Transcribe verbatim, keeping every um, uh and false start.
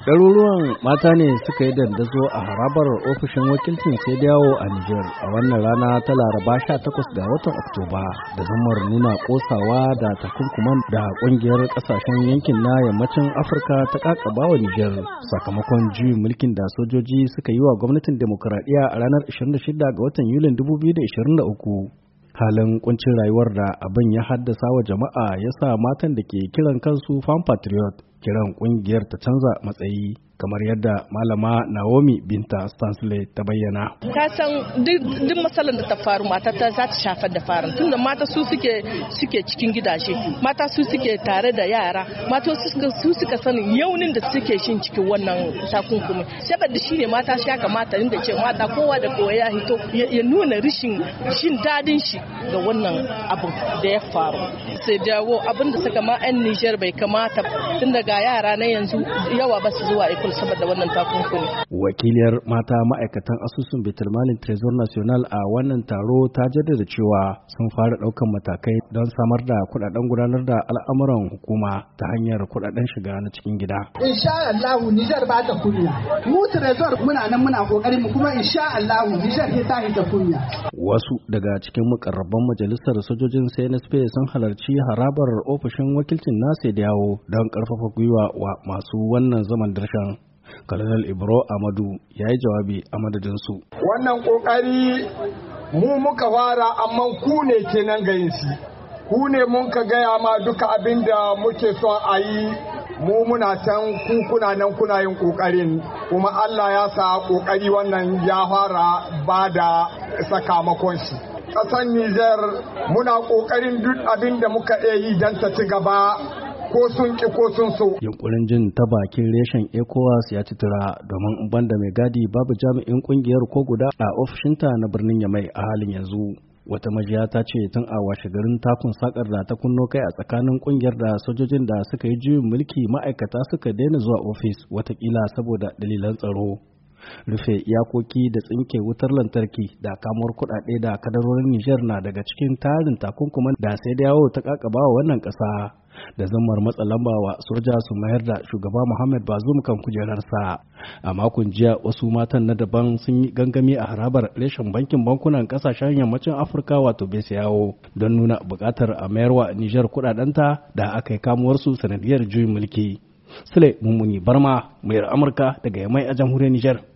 Ɗaruruwan mata ne suka yi dandazo a harabar ofishin wakilcin sai yawo a Nijar a wannan rana ta Laraba sha takwas ga watan Oktoba da zammar nuna kosawa da takunkuman da ƙungiyar ƙasashen yankin na yammacin Afirka ta kakaba wa Nijar sakamakon juyin mulkin da sojoji suka yi wa gwamnatin demokuraɗiyya a ranar ashirin da shida ga watan Yulin dubu biyu da ashirin da uku. Halin kuncin rayuwar da abin ya haddasa wa jama'a ya sa matan da ke kiran kansu Fan Patriot kiran kungiyar ta canza matsayi kamar yadda malama Naomi Binta Stanley ta bayyana. Ka san duk matsalar da ta faru mata ta za ta shafar da farin tunda mata su suke suke cikin gidaje, mata su suke tare da yara, mata su suka su suka sanin yaunin da suke shin cikin wannan takunkumi. Saboda shine mata shi ya kamata inda ce mata kowa da kowa ya hito ya nuna rishin shin dadin shi ga wannan abu da ya faru. Sai dawo abin da suka ma 'yan Niger bai kamata tun daga yara na yanzu yawa ba su zuwa ikul saboda wannan takunkumi. Wakiliyar mata ma'aikatan asusun Betulmalin Trésor National a wannan taro ta jaddada cewa sun fara ɗaukan matakai don samar da kuɗaɗen gudanar da al'amuran hukuma ta hanyar kuɗaɗen shiga na cikin gida. Insha Allah Nijar ba ta kunya. Mu Trésor muna nan muna kokarin mu kuma insha Allah Nijar ta ta kunya. Wasu daga cikin mukarraban majalisar sojojin C N S P sun halarci harabar ofishin wakilcin nasu da yawo don karfafa gwiwa wa masu wannan zaman darshan. Colonel Ibro Amadu ya yi jawabi a madadinsu. Wannan kokari mu muka fara amma ku ne kenan ga yin shi. Ku ne mun ka gaya ma duka abin da muke son a yi mu muna can ku kuna nan kuna yin kokarin kuma Allah ya sa kokari wannan ya fara ba da sakamakon shi. Ƙasar Nijar muna kokarin duk abin da muka iya yi don ta ci gaba ko sun ki ko sun so. Yunkurin jin ta bakin reshen ECOWAS ya ci tura domin banda mai gadi babu jami'in kungiyar ko guda a ofishinta na birnin Yamai a halin yanzu. Wata majiya ta ce tun a washe garin takun sakar da ta kunno kai a tsakanin kungiyar da sojojin da suka yi juyin mulki ma'aikata suka daina zuwa ofis watakila saboda dalilan tsaro. Rufe iyakoki da tsinke wutar lantarki da kamuwar kuɗaɗe da kadarorin Nijar na daga cikin tarin takunkuman da sai da yawo ta kakaba wa wannan ƙasa da zammar matsa lamba wa soja su mayar da shugaba Muhammad Bazoum kan kujerarsa. A makon jiya wasu matan na daban sun yi gangami a harabar reshen bankin bankunan kasashen yammacin Afirka wato B C A O don nuna buƙatar a mayarwa Nijar kuɗaɗenta da aka yi kamuwarsu sanadiyar juyin mulki. Sule Mummuni Barma, mayar Amurka daga Yamai a jamhuriyar Nijar.